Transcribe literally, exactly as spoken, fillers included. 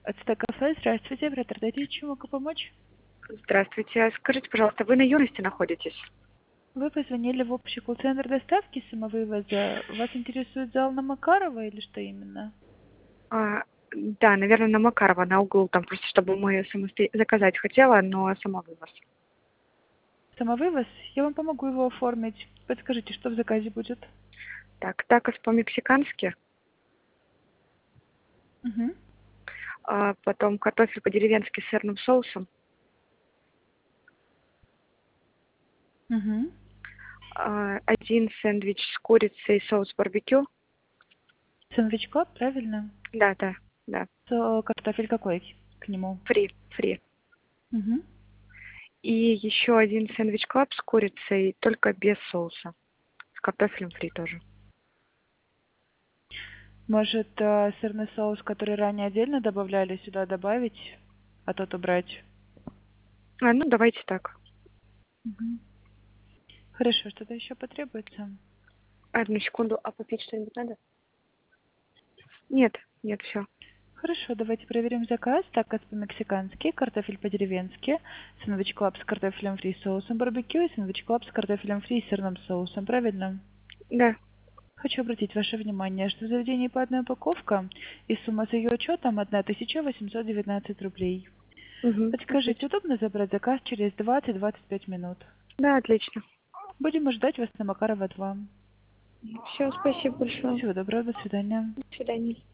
Ацтекафе, здравствуйте, в Роттердате, чем могу помочь? Здравствуйте. Скажите, пожалуйста, вы на Юности находитесь? Вы позвонили в общий колл-центр доставки самовывоза. Вас интересует зал на Макарова или что именно? А, да, наверное, на Макарова, на углу, там просто, чтобы мы самосто... заказать хотела, но самовывоз. Самовывоз? Я вам помогу его оформить. Подскажите, что в заказе будет? Так, такос по-мексикански, Угу. а потом картофель по-деревенски с сырным соусом, Угу. а, один сэндвич с курицей и соус барбекю. Сэндвич клаб, правильно? Да, да, да. То картофель какой к нему? Фри, фри. Угу. И еще один сэндвич клаб с курицей, только без соуса. С картофелем фри тоже. Может, э, сырный соус, который ранее отдельно добавляли, сюда добавить, а тот убрать? А, ну давайте так. Угу. Хорошо, что-то еще потребуется? Одну секунду, а попить что-нибудь надо? Нет, нет, все. Хорошо, давайте проверим заказ. Такос по-мексикански, картофель по-деревенски, сэндвич клаб с картофелем фри и соусом барбекю и сэндвич клаб с картофелем фри и сырным соусом. Правильно? Да. Хочу обратить ваше внимание, что в заведении по одной упаковка и сумма за ее учетом тысяча восемьсот девятнадцать рублей. Угу, Подскажите, отлично. удобно забрать заказ через двадцать-двадцать пять минут? Да, отлично. Будем ждать вас на Макарова два. Все, спасибо большое. Всего доброго, до свидания. До свидания.